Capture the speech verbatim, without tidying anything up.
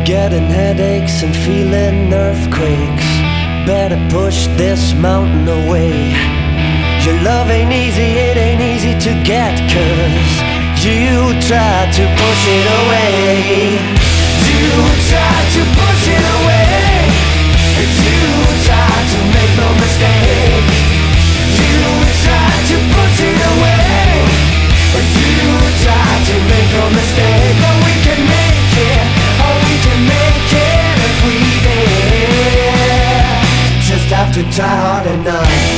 Getting headaches and feeling earthquakes. Better push this mountain away. Your love ain't easy, it ain't easy to get, 'cause you tried to push it away. You tried to push it away. You tried to make no mistake. You tried to push it away. You tried to make no mistake. But we can make it, oh we can make it if we dare. Just have to try hard enough.